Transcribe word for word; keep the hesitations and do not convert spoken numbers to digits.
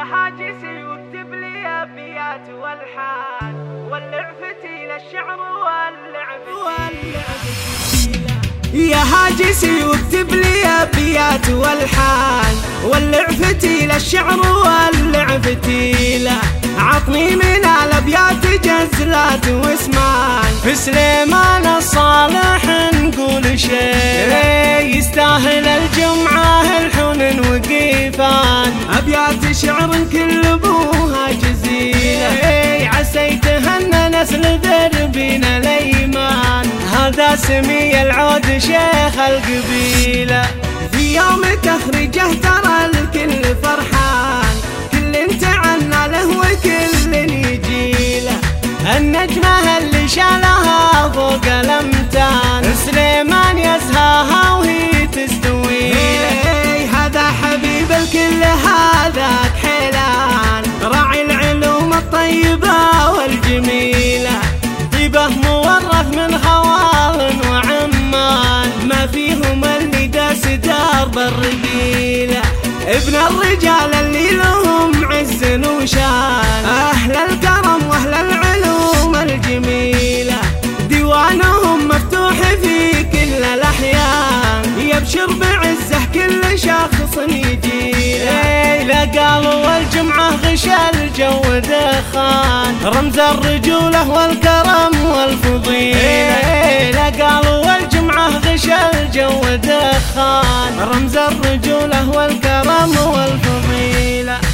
يا هاجسي واكتب لي ابيات والحان، ولعفتي للشعر واللعبتي يا هاجسي واكتب لي ابيات والحان، ولعفتي للشعر واللعبتي لا عطني من الابيات جزلات واسمان، في سليمان الصالح نقول شيء يستاهل الجمعة الحنن وقيفان، ابيات شعر كل ابوها جزيلة عسيتها ان نسل دربنا الايمان، هذا سمي العود شيخ القبيلة، في يوم تخرجه ترى الكل فرحان، كل تعنى له وكل يجيله، النجمة اللي شالها فوق الامتان، سليمان يسهاها وهي تستوي له، هذا حبيب الكل هذاك حيلان، راعي العلوم الطيبة والجميلة، طيبه مورث من خوال وعمان، ما فيهم اللي داس درب الرجيلة، ابن الرجال اللي لهم عز وشان، اهل الكرم واهل العلوم الجميلة، ديوانهم مفتوح في كل الاحيان، يبشر بعزه كل شخص يجيله، لا قالوا والجمعة غش الجو دخان، رمز الرجولة والكرم والفضيلة، لا قالوا والجمعة غش الجو دخان، رمز الرجولة والكرم والفضيلة.